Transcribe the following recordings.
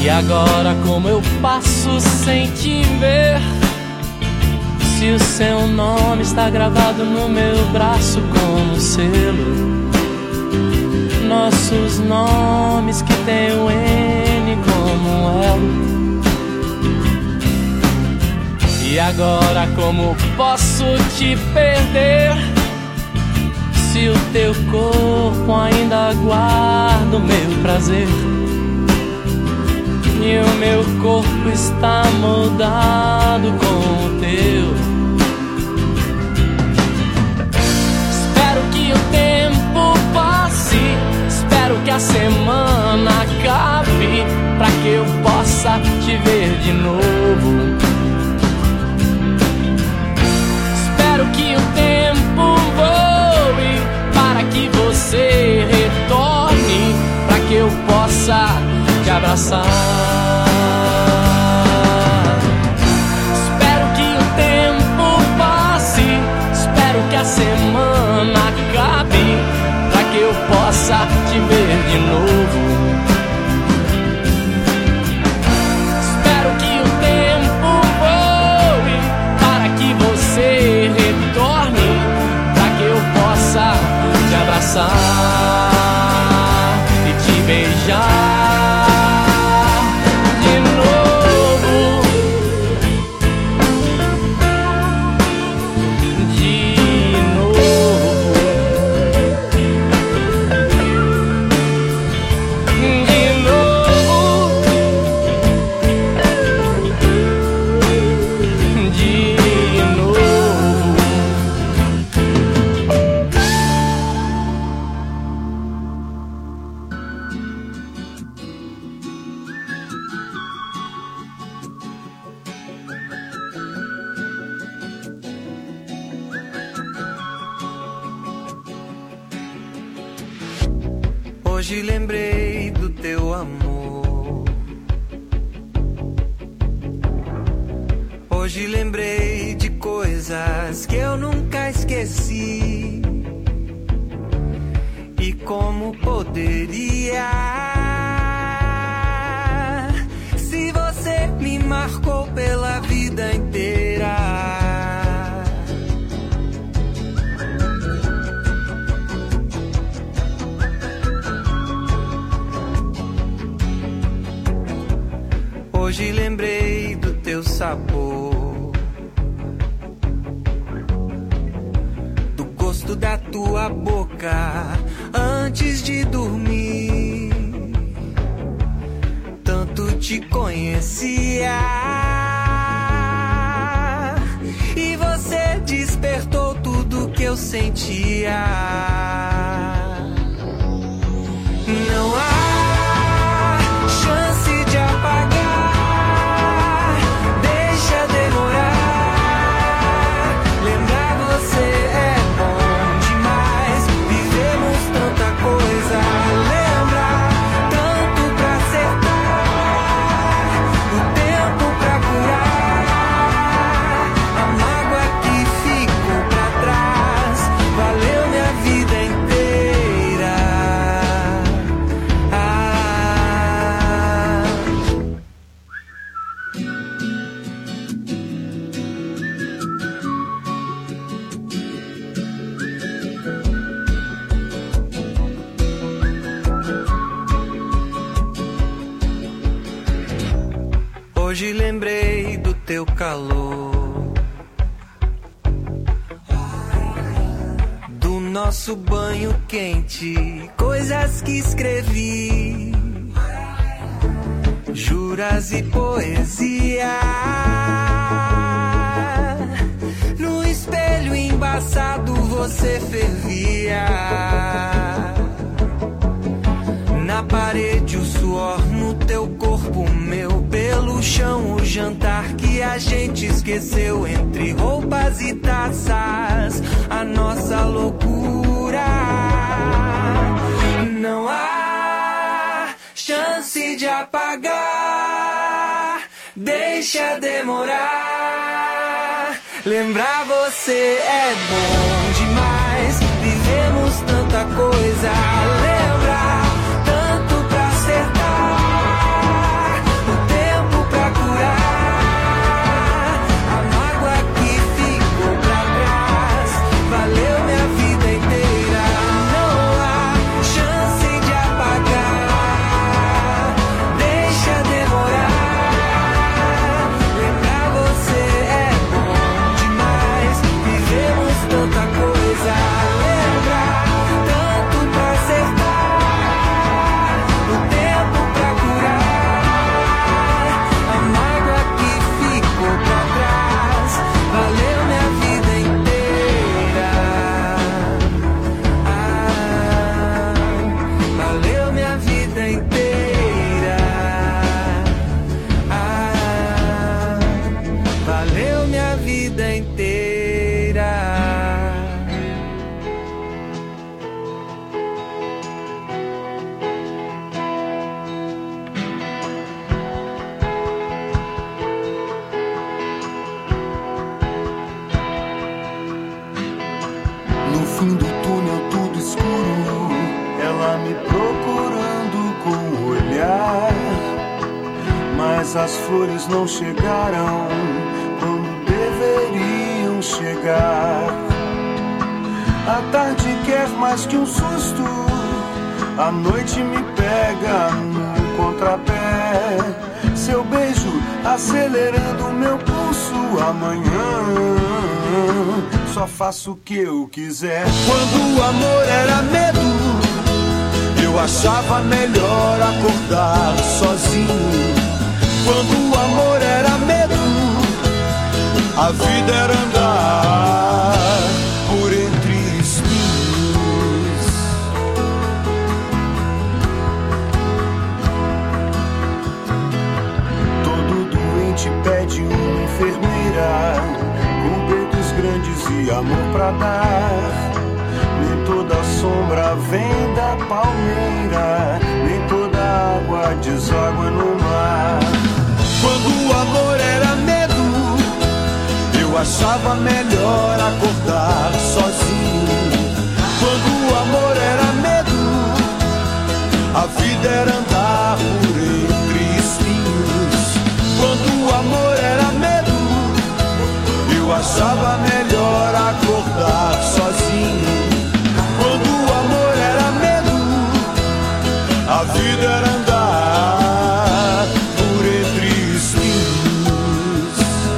E agora como eu passo sem te ver? Se o seu nome está gravado no meu braço como selo, nossos nomes que tem o N como um elo. E agora como posso te perder? Se o teu corpo ainda guarda o meu prazer e o meu corpo está moldado com o teu. Espero que o tempo passe, espero que a semana acabe, pra que eu possa te ver de novo. Espero que o tempo voe, para que você retorne, pra que eu possa te abraçar. Espero que o tempo passe, espero que a semana acabe, pra que eu possa te ver de novo. Espero que o tempo voe, para que você retorne, pra que eu possa te abraçar e te beijar. Hoje lembrei do teu amor. Hoje lembrei de coisas que eu nunca esqueci. E como poderia, se você me marcou pela vida inteira. Hoje lembrei do teu sabor, do gosto da tua boca antes de dormir. Tanto te conhecia e você despertou tudo que eu sentia. Não há chance de apagar. Hoje lembrei do teu calor, do nosso banho quente, coisas que escrevi, juras e poesia. No espelho embaçado você fervia, na parede o suor, no teu corpo meu, pelo chão o jantar que a gente esqueceu, entre roupas e taças, a nossa loucura. Não há chance de apagar, deixa demorar. Lembrar você é bom demais, vivemos tanta coisa. Lembrar tanto pra acertar, mas as flores não chegaram quando deveriam chegar. A tarde quer mais que um susto, a noite me pega no contrapé. Seu beijo acelerando meu pulso. Amanhã só faço o que eu quiser. Quando o amor era medo, eu achava melhor acordar sozinho. Quando o amor era medo, a vida era andar por entre espinhos. Todo doente pede uma enfermeira com dedos grandes e amor pra dar. Nem toda sombra vem da palmeira, nem toda água deságua no mar. Quando o amor era medo, eu achava melhor acordar sozinho. Quando o amor era medo, a vida era andar por entre espinhos. Quando o amor era medo, eu achava melhor acordar sozinho. Quando o amor era medo, a vida era andar por entre espinhos.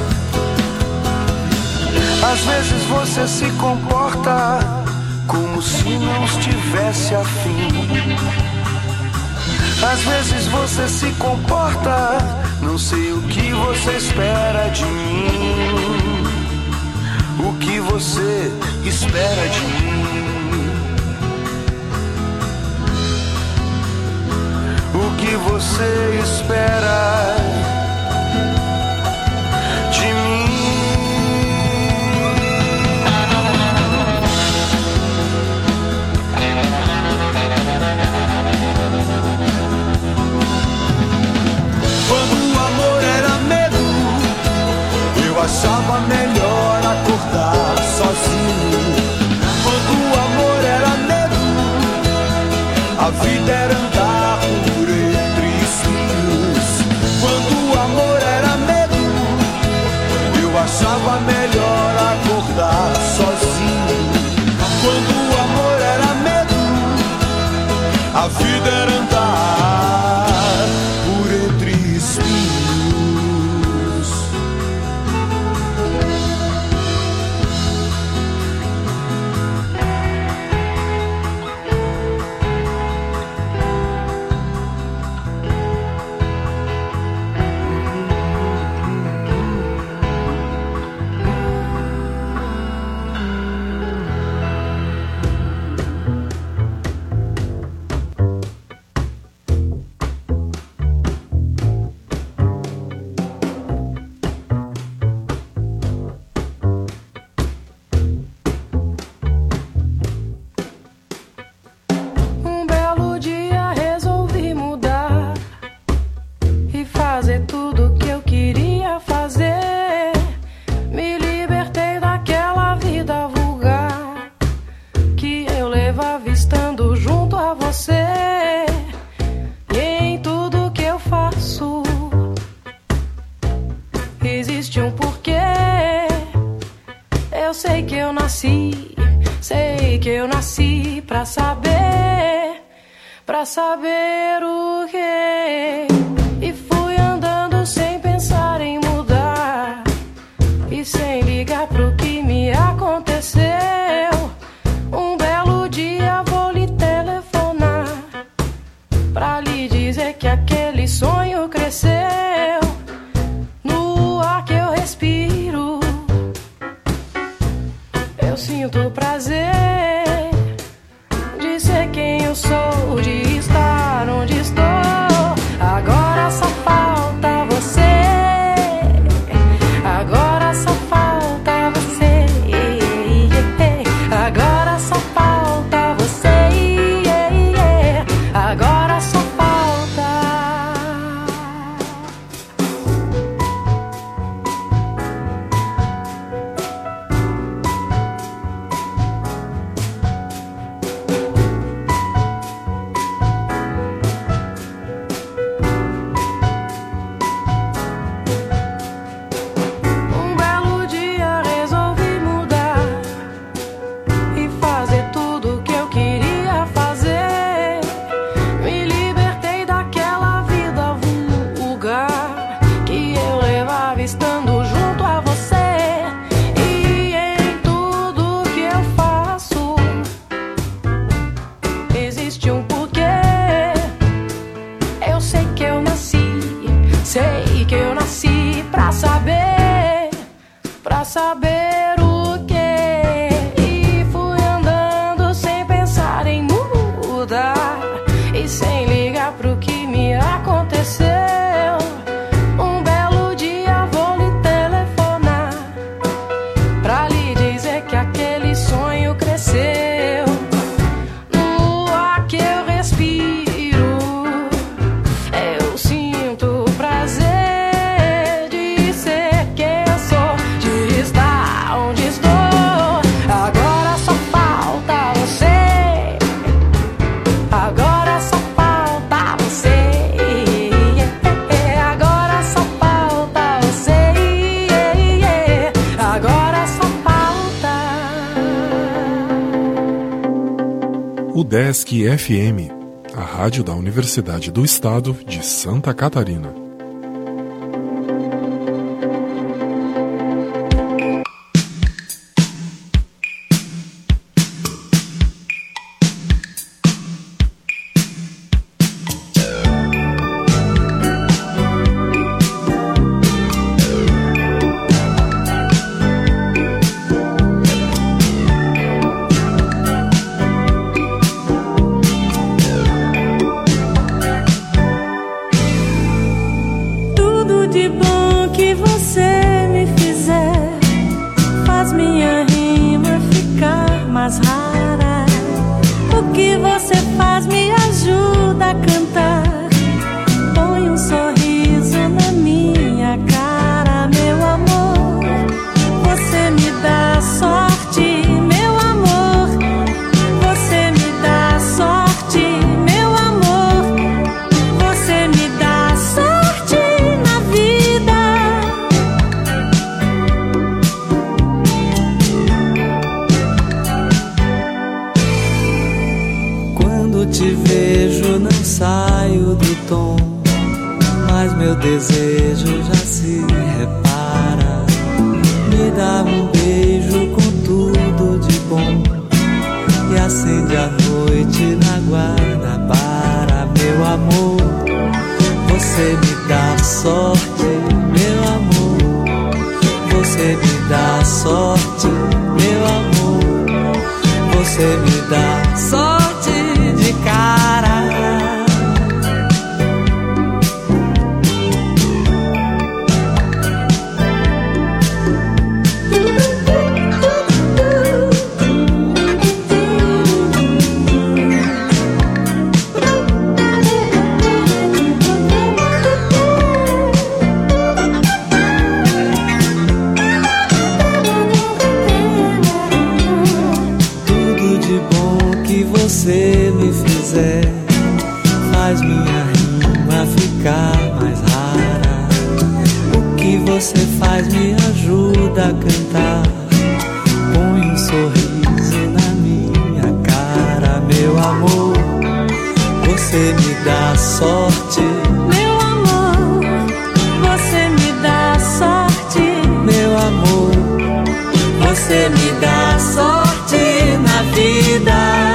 Às vezes você se comporta como se não estivesse afim. Às vezes você se comporta, não sei o que você espera de mim. O que você espera de mim? O que você espera de mim? Quando o amor era medo, eu achava melhor acordar sozinho. Quando o amor era medo, a vida era andar por entre espinhos. Quando o amor era medo, eu achava melhor acordar sozinho. Quando o amor era medo, a vida era andar por entre espinhos. Saber o quê? E fui andando sem pensar em mudar e sem ligar pro que me aconteceu. Um belo dia vou lhe telefonar pra lhe dizer que aquele sonho cresceu. No ar que eu respiro, eu sinto prazer de ser quem eu sou, de estar onde estou. Agora só falta você. Agora só falta você. Agora só falta você. Agora só falta. saber o que. E fui andando sem pensar em mudar e sem ligar pro que me aconteceu. Um belo dia vou lhe telefonar pra lhe dizer que aquele sonho cresceu. No ar que eu respiro, eu sinto prazer de ser quem eu sou, de estar onde estou. Agora só falta você. Agora só falta você. Agora só falta você. Agora só falta. UDESC FM, a rádio da Universidade do Estado de Santa Catarina. Tudo de bom que você me fizer faz minha rima ficar mais rara. O que você faz me ajuda a cantar. Põe um sorriso na minha cara, meu amor. Você me dá sorte, meu amor. Você me dá sorte, meu amor. Você me dá sorte na vida. Quando te vejo não saio do tom, mas meu desejo já se repara. Me dá um beijo com tudo de bom e acende a noite na Guanabara, meu amor. Você me dá sorte, meu amor. Você me dá sorte, meu amor. Você me dá sorte de cara. Tudo de bom que você me fizer faz minha rima ficar mais rara. O que você faz me ajuda a cantar. Põe um sorriso na minha cara, meu amor. Você me dá sorte, Meu amor, você me dá sorte. meu amor. Você me dá sorte na vida.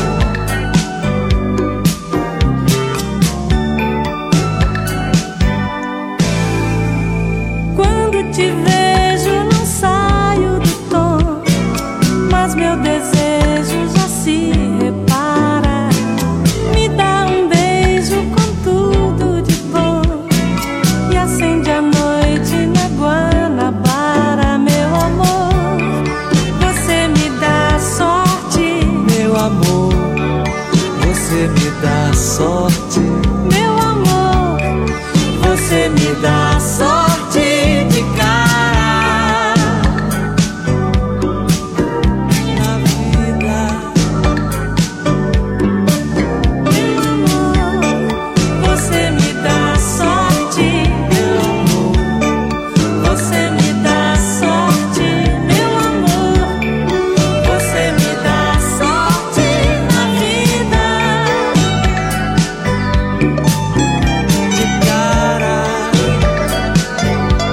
Quando te vejo não saio do tom, mas meu desejo já se repara. Me dá um beijo com tudo de bom e acende a noite na Guanabara, meu amor. Você me dá sorte, Meu amor, você me dá sorte. meu amor. Você me dá sorte de cara na vida. Meu amor, você me dá sorte. Meu amor, Você me dá sorte, meu amor. Você me dá sorte na vida. de cara.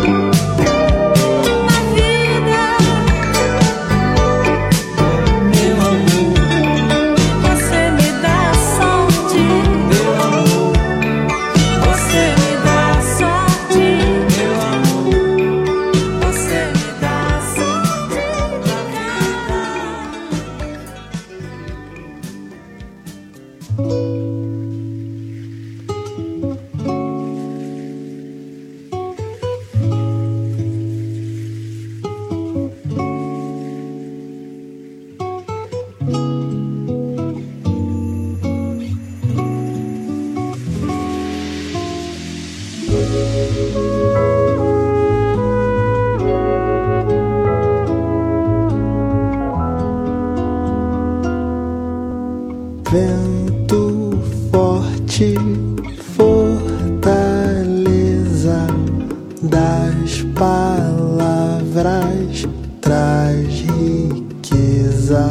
esperas traz riqueza.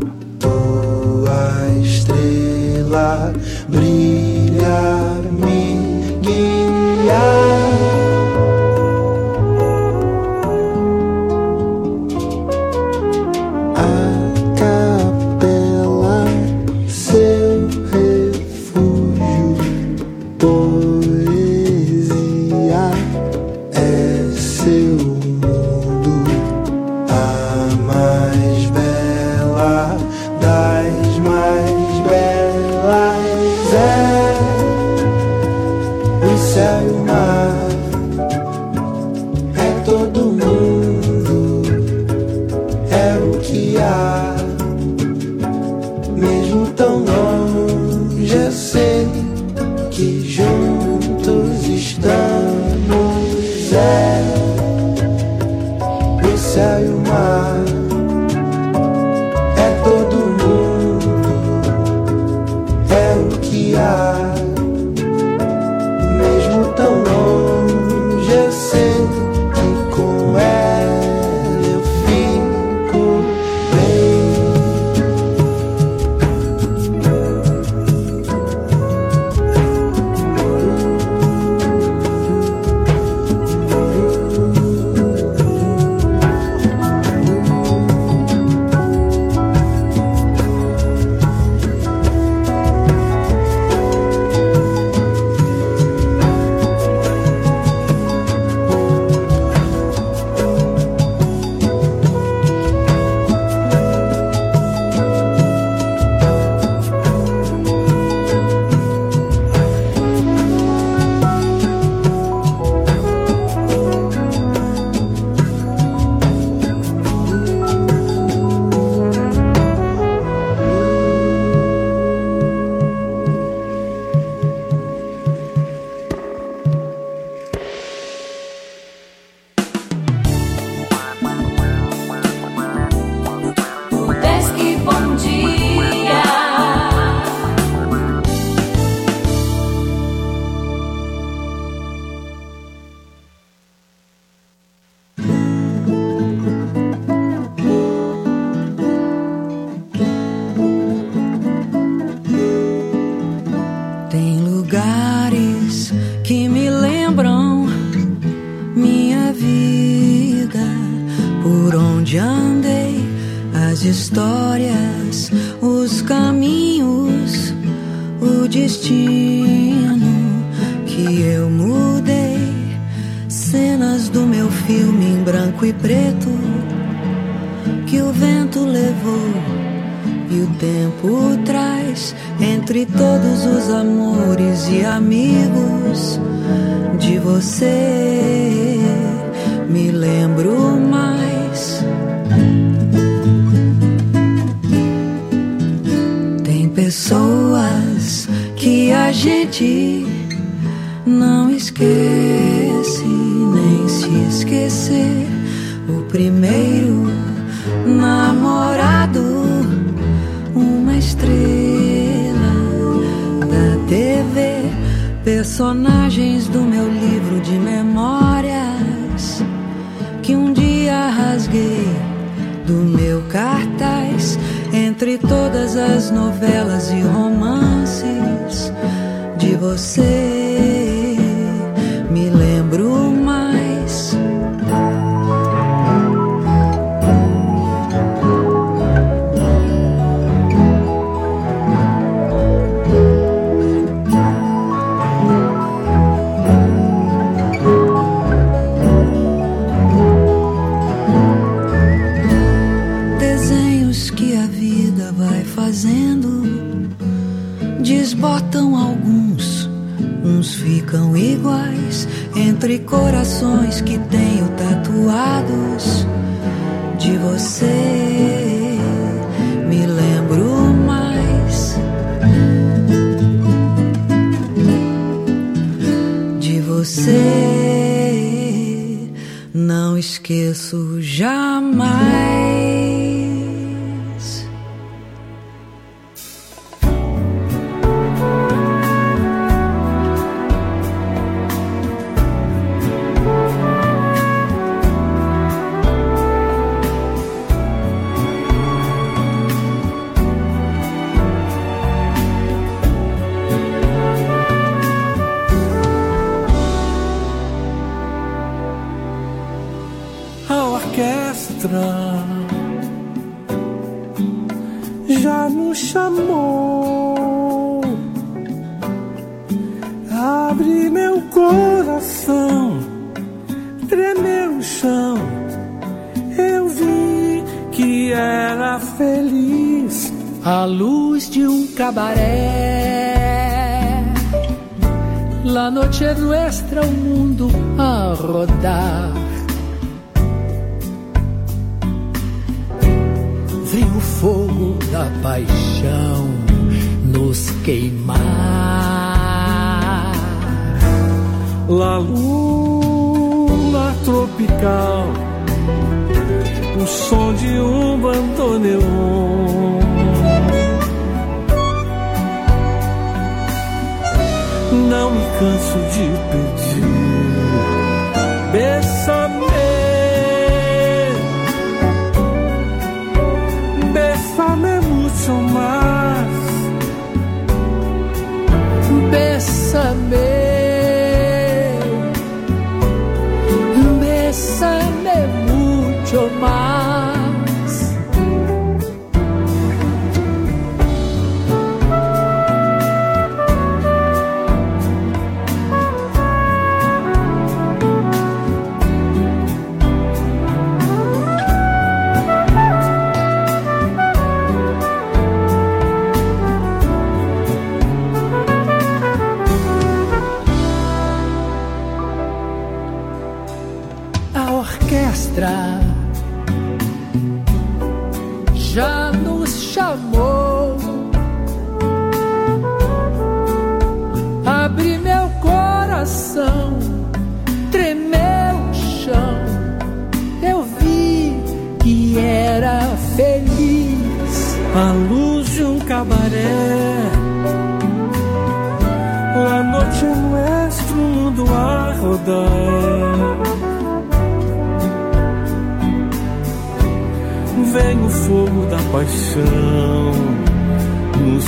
Tua estrela brilha, me guia. Histórias, os caminhos, o destino que eu mudei, cenas do meu filme em branco e preto que o vento levou e o tempo traz. Entre todos os amores e amigos de você me lembro mais. Pessoas que a gente não esquece, nem se esquecer. O primeiro namorado, uma estrela da TV, personagens do meu livro de memórias que um dia rasguei do meu cartaz. Entre todas as novelas e romances de você me lembro mais. Desbotam alguns, uns ficam iguais. Entre corações que tenho tatuados de você me lembro mais. De você não esqueço jamais. orquestra já nos chamou. Abre meu coração, tremeu o chão. Eu vi que era feliz à luz de um cabaré. La noche é nuestra, o mundo a rodar. Vem o fogo da paixão nos queimar. La luna tropical, o som de um bandoneon. Não me canso de pedir, bésame, bésame mucho más, bésame, bésame mucho más. Já nos chamou. Abri meu coração, tremeu o chão. Eu vi que era feliz à luz de um cabaré. La noche é nuestro, mundo a rodar. Vem o fogo da paixão nos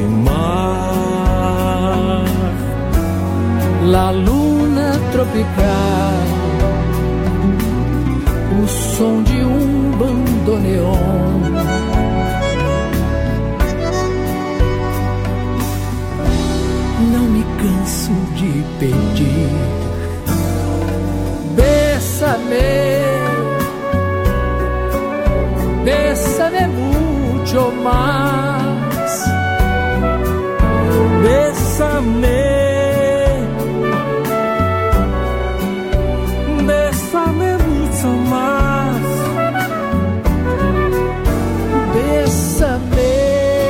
queimar. La luna tropical, o som de um bandoneon. Não me canso de pedir, bésame, bésame mucho más, bésame, bésame mucho más, bésame,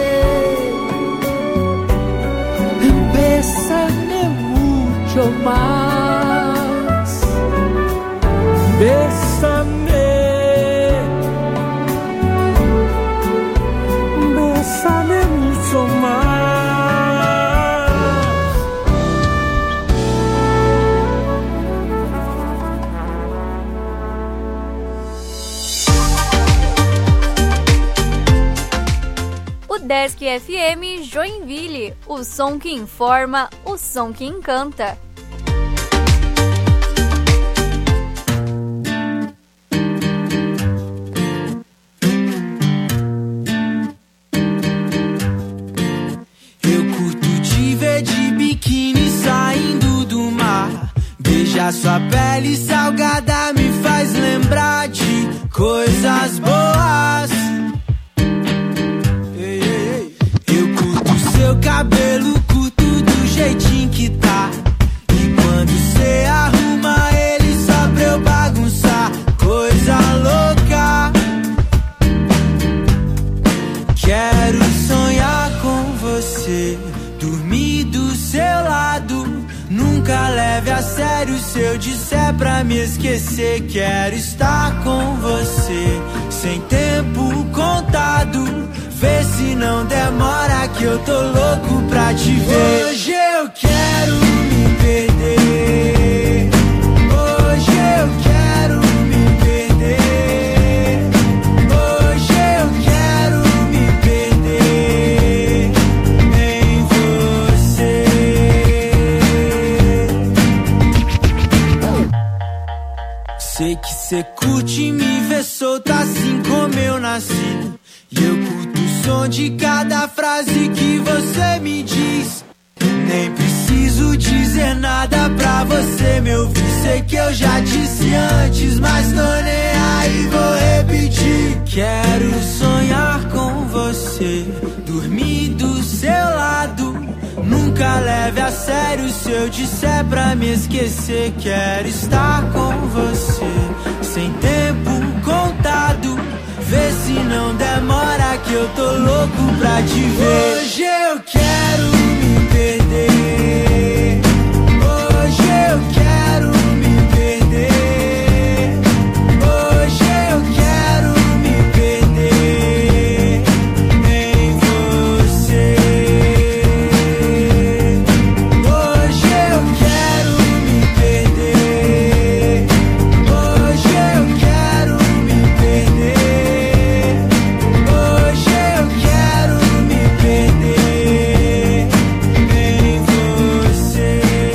bésame mucho más, bésame. Desk FM Joinville, o som que informa, o som que encanta. Eu curto te ver de biquíni saindo do mar. Beijar sua pele salgada me faz lembrar de coisas boas. Seu cabelo curto do jeitinho que tá. E quando cê arruma ele só pra eu bagunçar. Coisa louca. Quero sonhar com você, dormir do seu lado. Nunca leve a sério se eu disser pra me esquecer. Quero estar com você, sem tempo contado. Vê se não demora que eu tô louco pra te ver. Hoje eu quero me perder. Hoje eu quero me perder. Hoje eu quero me perder em você. Sei que cê curte me ver solta assim como eu nasci. E eu curto o som de cada frase que você me diz. Nem preciso dizer nada pra você me ouvir. Sei que eu já disse antes, mas tô nem aí, vou repetir. Quero sonhar com você, dormir do seu lado. Nunca leve a sério se eu disser pra me esquecer. Quero estar com você, sem tempo contado. Vê se não demora que eu tô louco pra te ver. Hoje eu quero me perder. Hoje eu quero me perder. Hoje eu quero me perder em você. Hoje eu quero me perder. Hoje eu quero me perder. Hoje eu quero me perder em você.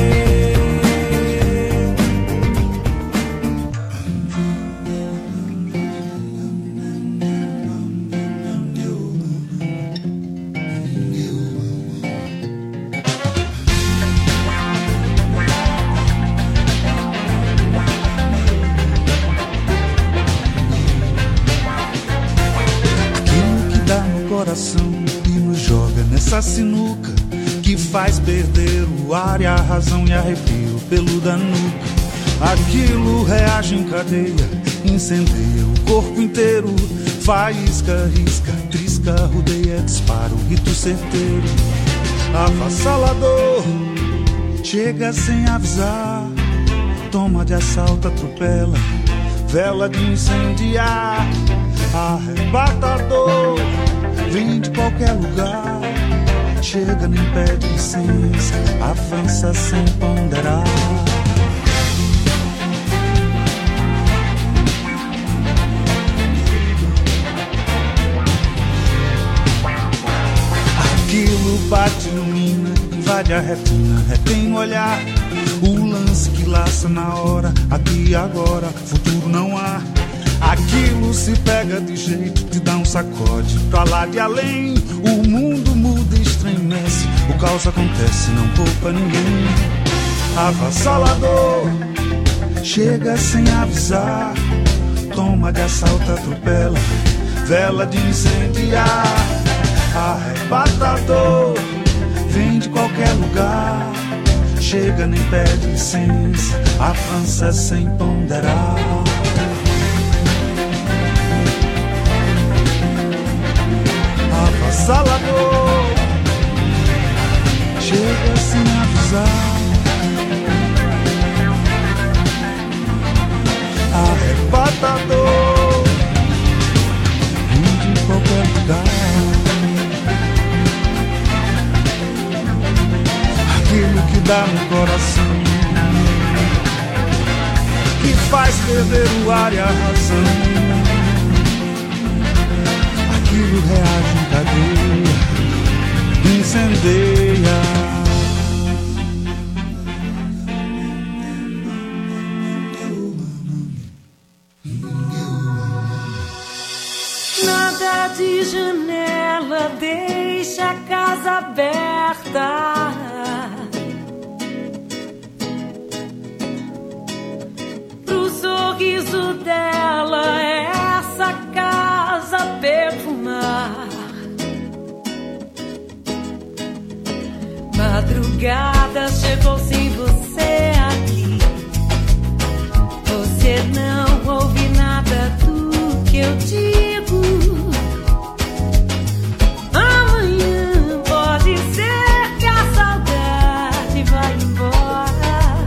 Aquilo que dá no coração e nos joga nessa sinuca, que faz perder o ar e a razão e arrepia o pelo da nuca. Aquilo reage em cadeia, incendeia o corpo inteiro. Faísca, risca, trisca, rodeia, dispara o rito certeiro. Avassalador, chega sem avisar. Toma de assalto, atropela, vela de incendiar. Arrebatador, vem de qualquer lugar. Chega, nem pede licença, avança sem ponderar. Aquilo bate, ilumina, invade a retina, retém o olhar. O lance que laça na hora, aqui e agora, futuro não há. Aquilo se pega de jeito, te dá um sacode pra lá de além. O mundo muda e estremece, o caos acontece, não poupa ninguém. Avassalador, chega sem avisar. Toma de assalto, atropela, vela de incendiar. Arrebatador, vem de qualquer lugar. Chega, nem pede licença, avança sem ponderar. Avassalador, chega sem avisar. Arrebatador, vem de qualquer lugar. Aquilo que dá no coração, que faz perder o ar e a razão. Aquilo reage em cadeia, incendeia. Nada de janela, deixa a casa aberta. Pro sorriso dela, essa casa perfumar. Madrugada chegou sem você aqui. Você não ouve nada do que eu digo. Amanhã pode ser que a saudade vá embora.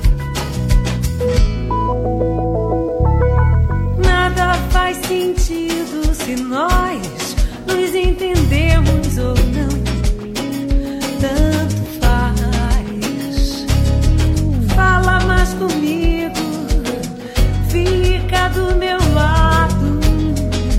Nada faz sentido se nós nos entendemos ou não. Tanto faz. Fala mais comigo, fica do meu lado.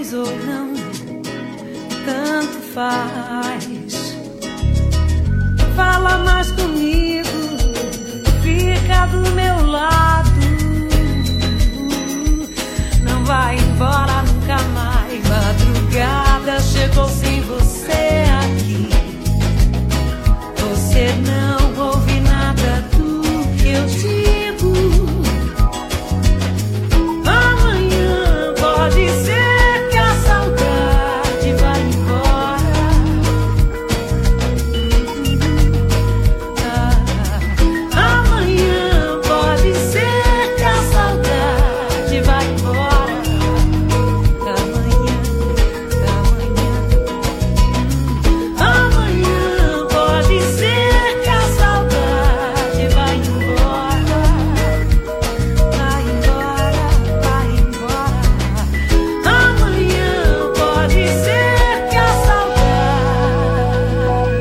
queres ou não, tanto faz. Fala mais comigo, fica do meu lado. Não vai embora nunca mais. Madrugada chegou sem você aqui. Você não ouve nada do que eu digo. Amanhã pode ser que a saudade vá embora. Amanhã pode ser que a saudade vá embora. Amanhã pode ser que a saudade vá embora. Vai embora, vai embora. Amanhã pode ser que a saudade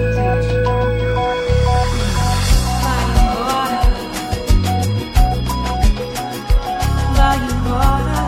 vai embora. Vai embora.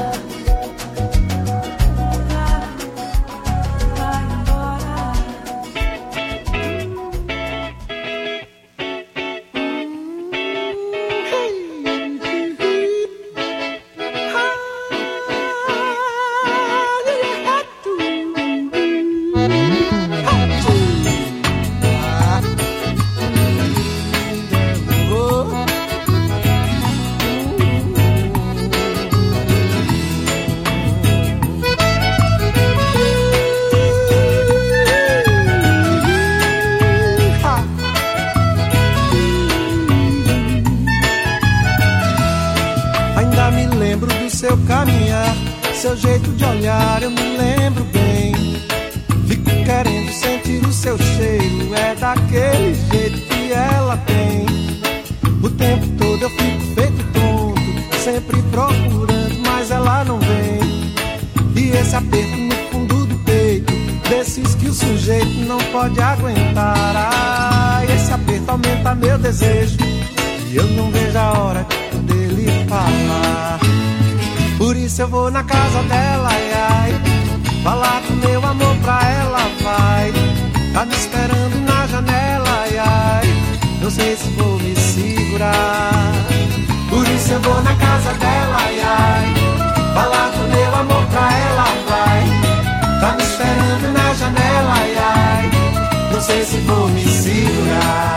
Ainda me lembro do seu caminhar, seu jeito de olhar, eu me lembro bem. Fico querendo sentir o seu cheiro, é daquele jeito que ela tem. O tempo todo eu fico feito tonto, sempre procurando, mas ela não vem. E esse aperto no fundo do peito, desses que o sujeito não pode aguentar. Ah, esse aperto aumenta meu desejo, e eu não vejo a hora de poder lhe falar. Por isso eu vou na casa dela, ai, ai, falar do meu amor pra ela, vai. Tá me esperando na janela, ai, ai, não sei se vou me segurar. Por isso eu vou na casa dela, ai, ai, falar do meu amor pra ela, vai. Tá me esperando na janela, ai, ai, não sei se vou me segurar.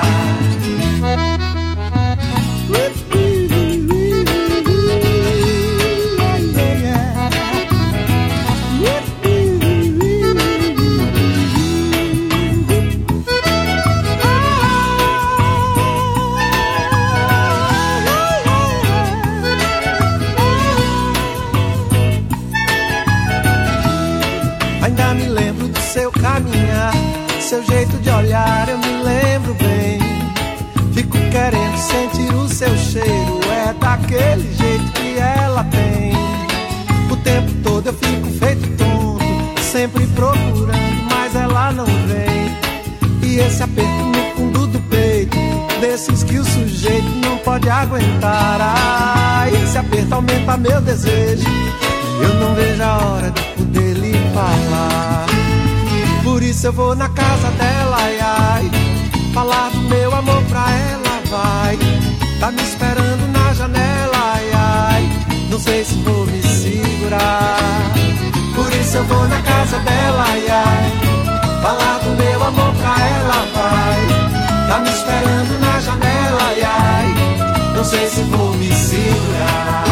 Ainda me lembro do seu caminhar, seu jeito de olhar, eu me lembro bem. Fico querendo sentir o seu cheiro, é daquele jeito que ela tem. O tempo todo eu fico feito tonto, sempre procurando, mas ela não vem. E esse aperto no fundo do peito, desses que o sujeito não pode aguentar. Ah, esse aperto aumenta meu desejo, e eu não vejo a hora de poder lhe falar. Por isso eu vou na casa dela, ai, ai, falar do meu amor pra ela, vai. Tá me esperando na janela, ai, ai, não sei se vou me segurar. Por isso eu vou na casa dela, ai, ai, falar do meu amor pra ela, vai. Tá me esperando na janela, ai, ai, não sei se vou me segurar.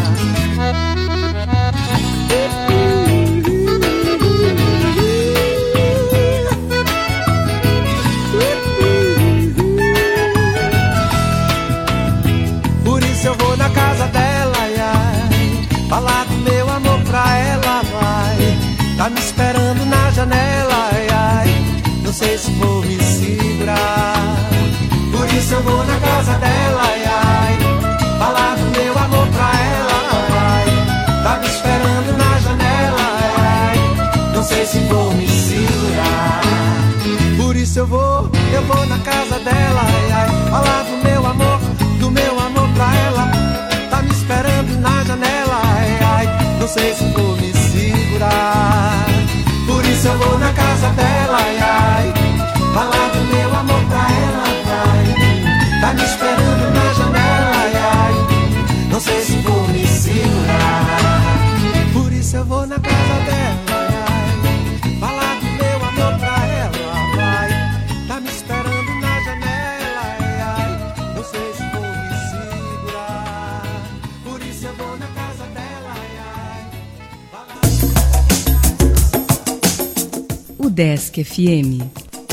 Eu vou na casa dela, ai, ai, falar do meu amor pra ela, vai. Tá me esperando na janela, ai, ai, não sei se vou me segurar. Por isso eu vou na casa dela, ai, ai, falar do meu amor pra ela, vai. Tá me esperando na janela, ai, ai, não sei se vou me segurar. Por isso eu vou na casa dela, ai, ai, falar do meu amor pra ela. Tá me esperando na janela, ai, ai, não sei se vou me segurar. dela, ai. Falar do meu amor pra ela, vai. Tá me esperando na janela, ai, ai. Não sei se vou me segurar, por isso eu vou na casa dela, ai, ai. UDESC FM.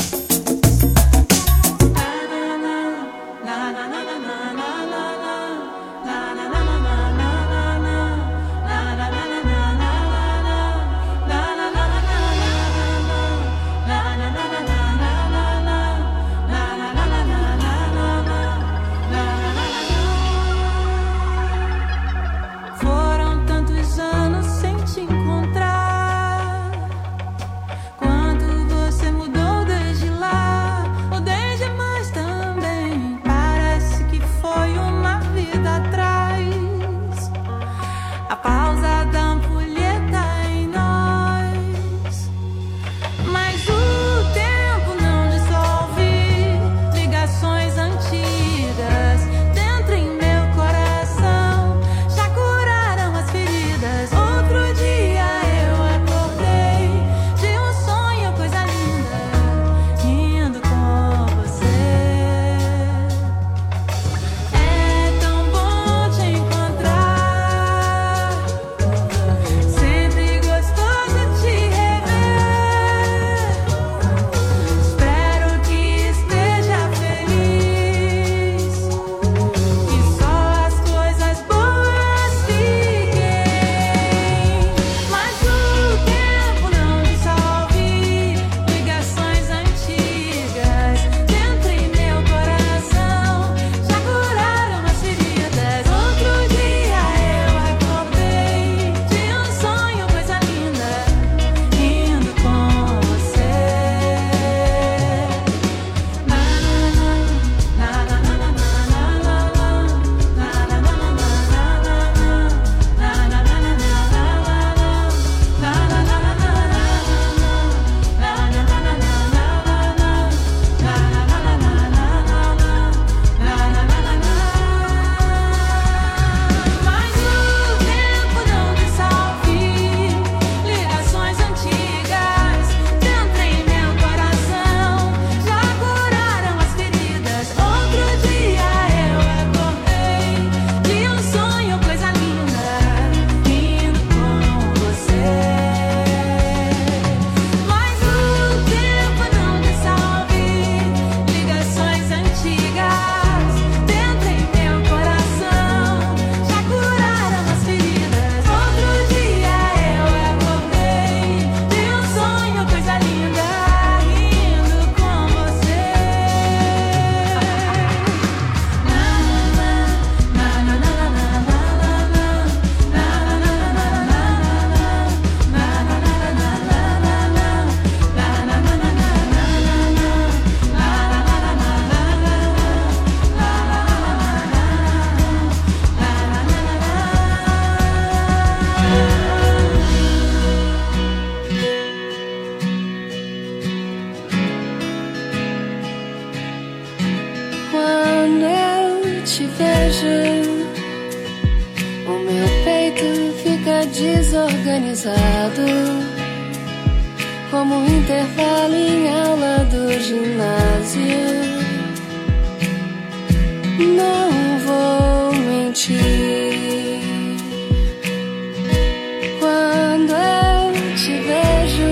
Desorganizado, como um intervalo em aula do ginásio. Não vou mentir, quando eu te vejo,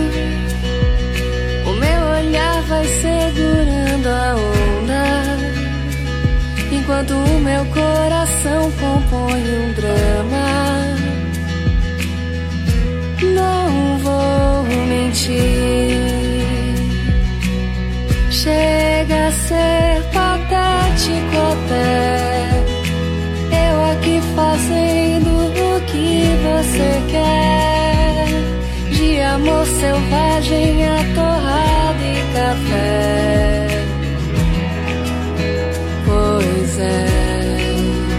o meu olhar vai segurando a onda, enquanto o meu coração compõe um drama. Não vou mentir, chega a ser patético até, eu aqui fazendo o que você quer, de amor selvagem a torrada e café. Pois é,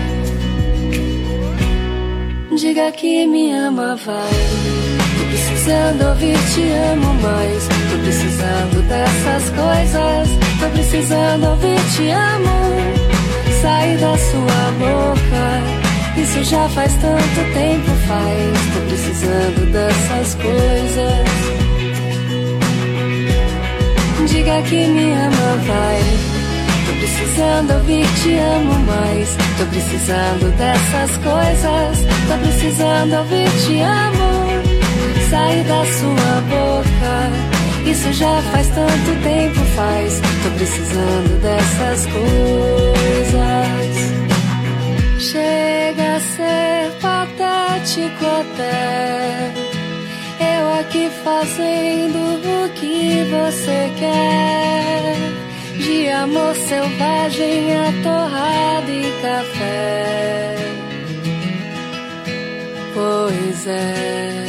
diga que me ama, vai. Tô precisando ouvir te amo mais. Tô precisando dessas coisas. Tô precisando ouvir te amo sair da sua boca Isso já faz tanto tempo faz. Tô precisando dessas coisas. Diga que me ama, vai. Tô precisando ouvir te amo mais. Tô precisando dessas coisas. Tô precisando ouvir te amo. Sair da sua boca. Isso já faz tanto tempo faz. Tô precisando dessas coisas. Chega a ser patético até. Eu aqui fazendo o que você quer. De amor selvagem a torrada e café. Pois é.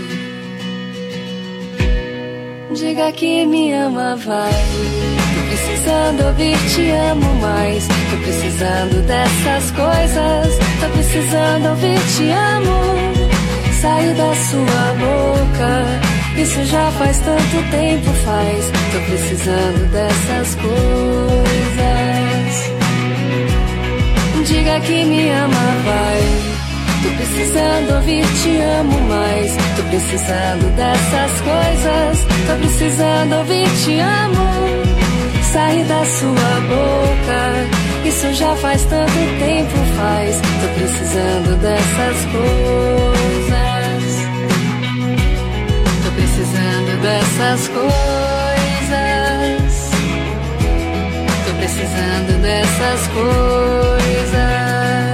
Diga que me ama, vai. Tô precisando ouvir te amo mais. Tô precisando dessas coisas. Tô precisando ouvir te amo. Sair da sua boca. Isso já faz tanto tempo faz. Tô precisando dessas coisas. Diga que me ama, vai. Tô precisando ouvir te amo mais. Tô precisando dessas coisas. Tô precisando ouvir te amo. Sair da sua boca. Isso já faz tanto tempo faz. Tô precisando dessas coisas. Tô precisando dessas coisas. Tô precisando dessas coisas.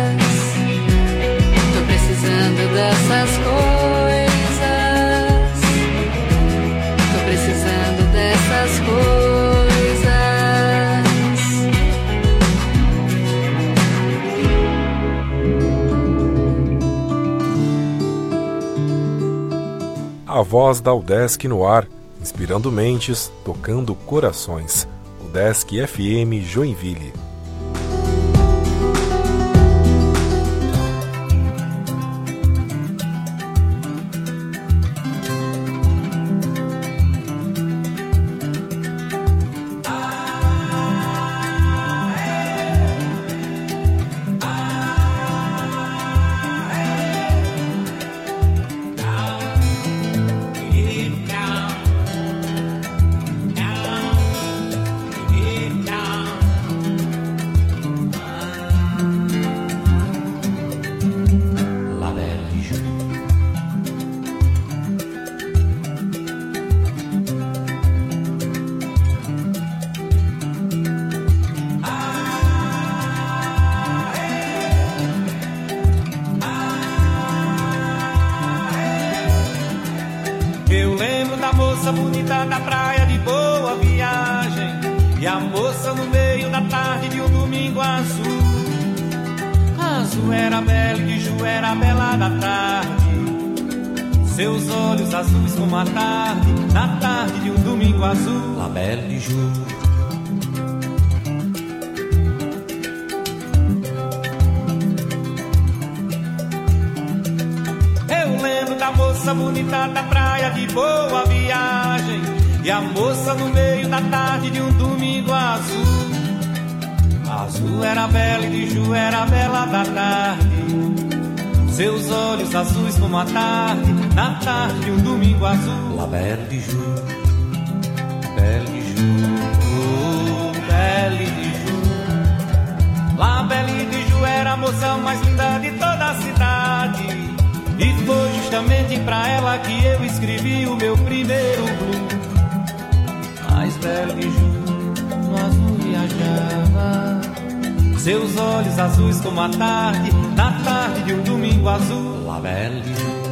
Dessas coisas. Tô precisando dessas coisas. A voz da UDESC no ar, inspirando mentes, tocando corações. UDESC FM Joinville. moça bonita da praia de Boa Viagem, e a moça no meio da tarde de um domingo azul. Azul era bela e de Ju era bela da tarde, seus olhos azuis como a tarde, na tarde de um domingo azul. La Belle de Ju. A moça bonita da praia de Boa Viagem, e a moça no meio da tarde de um domingo azul. Azul era bela e de Ju era bela da tarde, seus olhos azuis como a tarde, na tarde de um domingo azul. La Belle de Ju, Belle de Ju, oh, Belle de Ju. La Belle de Ju era a moça mais linda de toda a cidade, e foi justamente pra ela que eu escrevi o meu primeiro blues. Mais bela de Ju, no azul viajava, seus olhos azuis como a tarde, na tarde de um domingo azul. La Belle de Ju.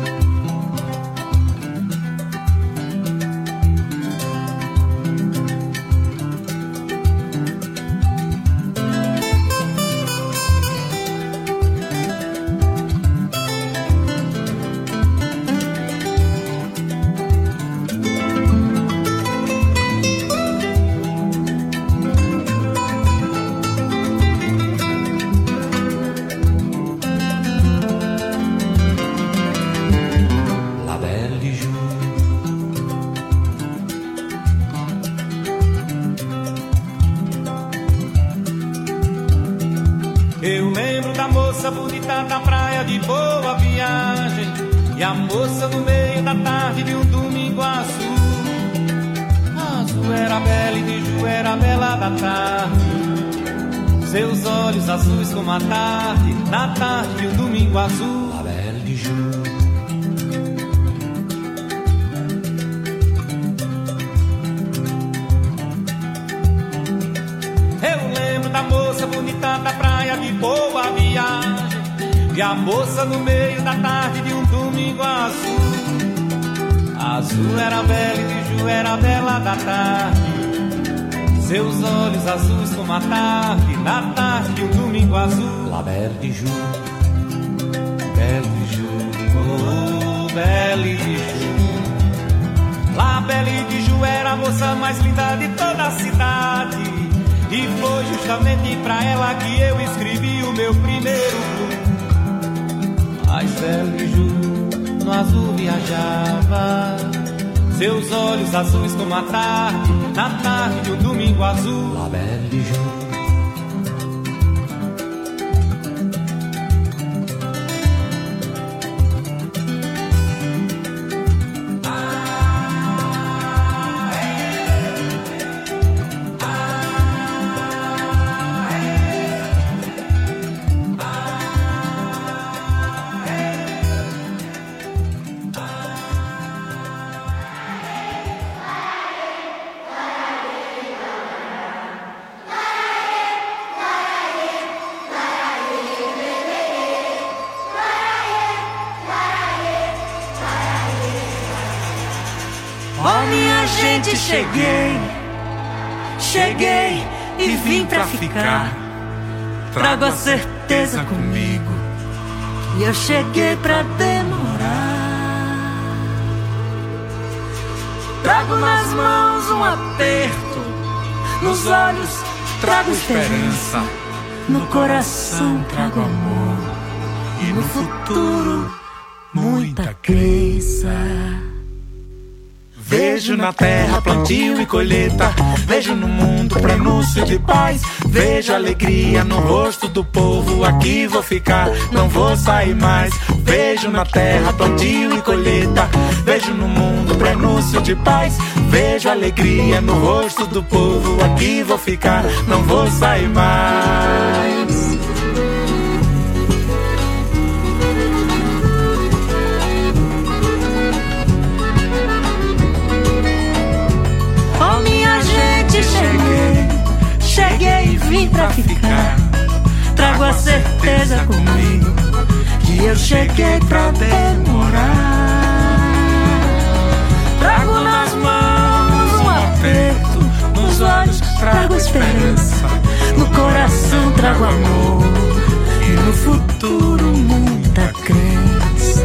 Bonita da praia praia de Boa Viagem, e a moça no meio da tarde de um domingo azul. Azul era bela e de Ju era bela da tarde, seus olhos azuis como a tarde, na tarde de um domingo azul. La Belle de Ju. Eu lembro da moça bonita da praia de Boa Viagem, e a moça no meio da tarde de um domingo azul. Azul era bela e de Ju era bela da tarde, seus olhos azuis como a tarde, na tarde de um domingo azul. La Belle de Ju, Belle de Ju, oh, Belle de Ju. La Belle de Ju era a moça mais linda de toda a cidade, e foi justamente pra ela que eu escrevi o meu primeiro blues. Mas Belle de Ju no azul viajava, seus olhos azuis como a tarde, na tarde de um domingo azul. La Belle de Ju. Cheguei e vim pra ficar. Trago a certeza comigo, e eu cheguei pra demorar. Trago nas mãos um aperto, nos olhos trago esperança, no coração trago amor, e no futuro muita crença. Vejo na terra plantio e colheita, vejo no mundo prenúncio de paz, vejo alegria no rosto do povo, aqui vou ficar, não vou sair mais. Vejo na terra plantio e colheita, vejo no mundo prenúncio de paz, vejo alegria no rosto do povo, aqui vou ficar, não vou sair mais. Cheguei e vim pra ficar. Trago a certeza comigo, que eu cheguei pra demorar. Trago nas mãos um aperto, nos olhos trago esperança, no coração trago amor, e no futuro muita crença.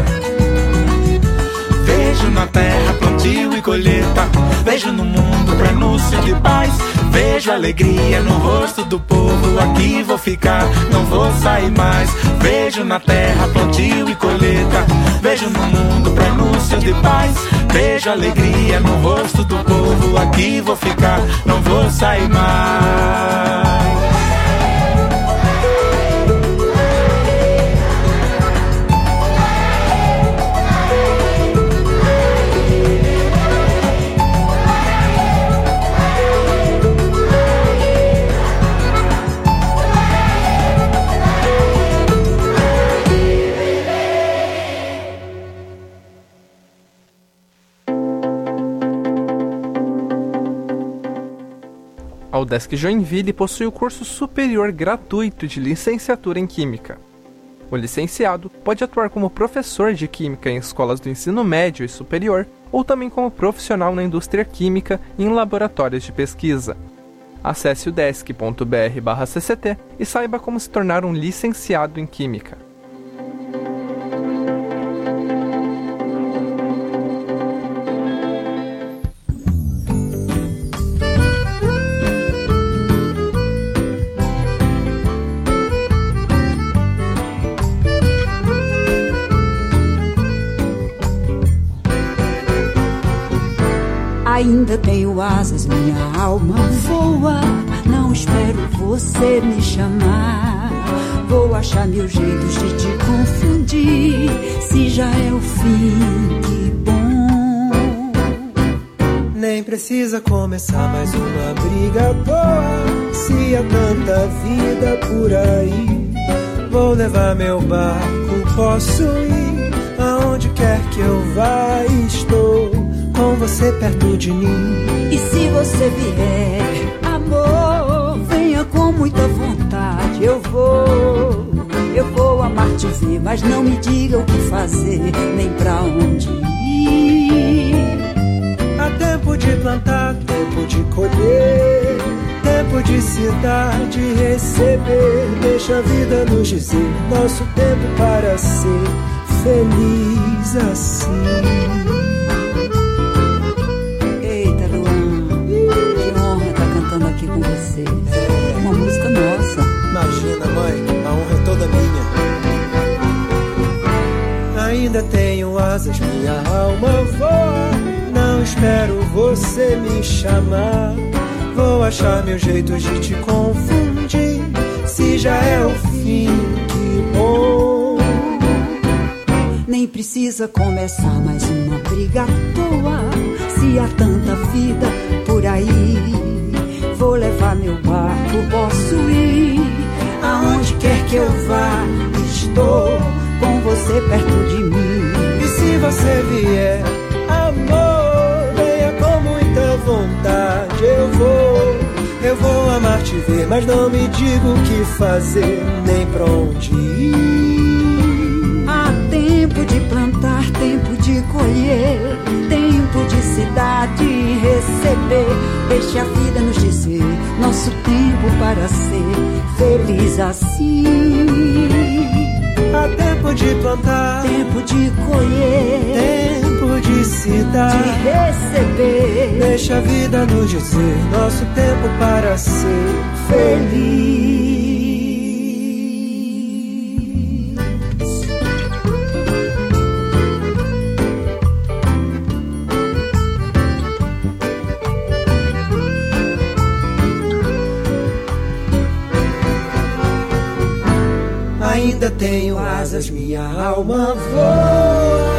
Vejo na terra plantio e colheita, vejo no mundo prenúncio de paz, vejo alegria no rosto do povo, aqui vou ficar, não vou sair mais. Vejo na terra plantio e colheita, vejo no mundo prenúncio de paz, vejo alegria no rosto do povo, aqui vou ficar, não vou sair mais. A UDESC Joinville possui o curso superior gratuito de licenciatura em Química. O licenciado pode atuar como professor de Química em escolas do ensino médio e superior, ou também como profissional na indústria química e em laboratórios de pesquisa. Acesse udesc.br/cct e saiba como se tornar um licenciado em Química. Ainda tenho asas, minha alma voa. Não espero você me chamar. Vou achar mil jeitos de te confundir. Se já é o fim, que bom. Nem precisa começar mais uma briga boa. Se há tanta vida por aí, vou levar meu barco, posso ir aonde quer que eu vá. Estou com você perto de mim. E se você vier, amor, venha com muita vontade. Eu vou amar te ver, mas não me diga o que fazer, nem pra onde ir. Há tempo de plantar, tempo de colher, tempo de se dar, de receber. Deixa a vida nos dizer nosso tempo para ser feliz assim. Eita, Luan, que honra estar cantando aqui com você. É uma música nossa. Imagina, mãe, a honra é toda minha. Ainda tenho asas, minha alma voa. Não espero você me chamar. Vou achar meus jeitos de te confundir. Se já é o fim, que bom. Nem precisa começar mais uma briga à toa. Se há tanta vida por aí, vou levar meu barco, posso ir aonde quer que eu vá. Estou com você perto de mim. E se você vier, amor, venha com muita vontade. Eu vou amar te ver, mas não me diga o que fazer, nem pra onde ir. Há tempo de plantar, tempo de colher, tempo de se dar, de receber. Deixe a vida nos dizer nosso tempo para ser feliz assim. Há tempo de plantar, tempo de colher, tempo de se dar, de receber. Deixa a vida nos dizer nosso tempo para ser feliz. Ainda tenho asas, minha alma voa.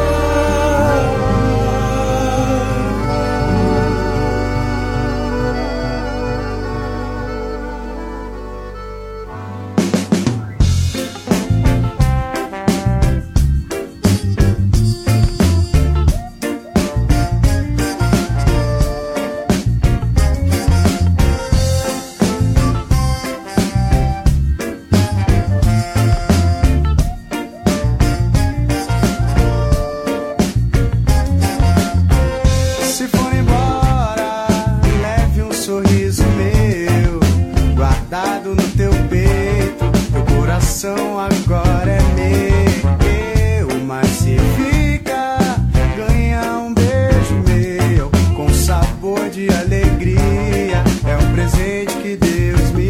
Agora é meu, mas se fica, ganha um beijo meu, com sabor de alegria. É um presente que Deus me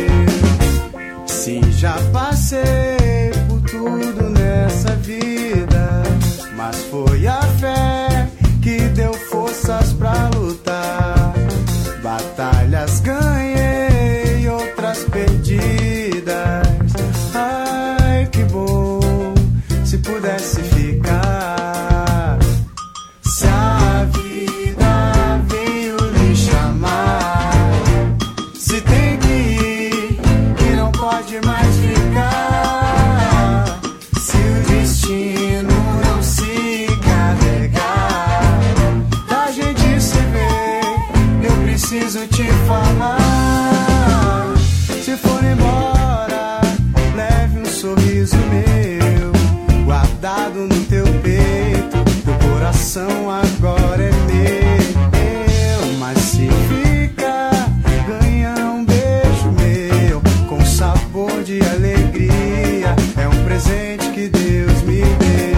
deu. Sim, já passei por tudo nessa vida, mas foi a fé que deu forças pra lutar. Batalhas ganhei, outras perdidas. Ai, que bom, se pudesse ficar. Se a vida veio lhe chamar, se tem que ir e não pode mais ficar. Se o destino não se carregar, da gente se ver, eu preciso te falar. Se for embora, leve um sorriso meu, guardado no teu peito. Teu coração agora é meu, mas se fica, ganha um beijo meu, com sabor de alegria. É um presente que Deus me deu.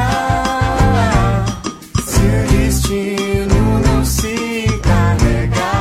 Se o destino não se carregar,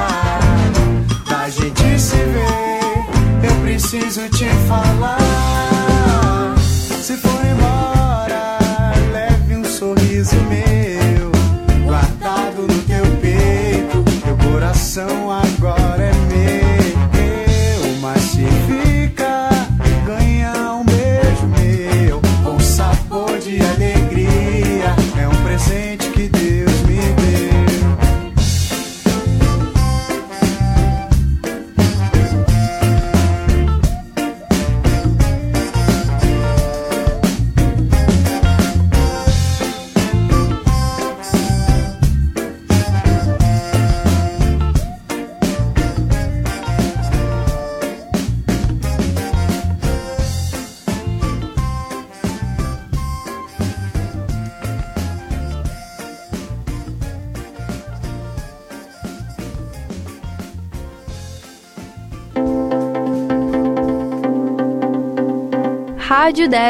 Rádio 10.